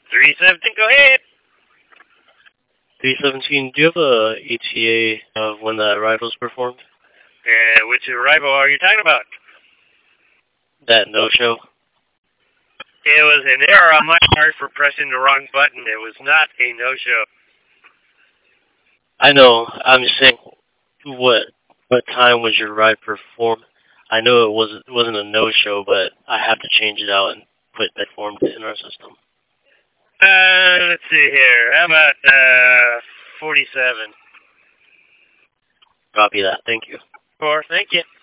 317, go ahead. 317, do you have a ETA of when that arrival was performed? Which arrival are you talking about? That no-show? It was an error on my part for pressing the wrong button. It was not a no-show. I know. I'm just saying, what time was your ride performed? I know it wasn't a no-show, but I have to change it out and put that form in our system. Let's see here. How about 47? Copy that. Thank you. Thank you.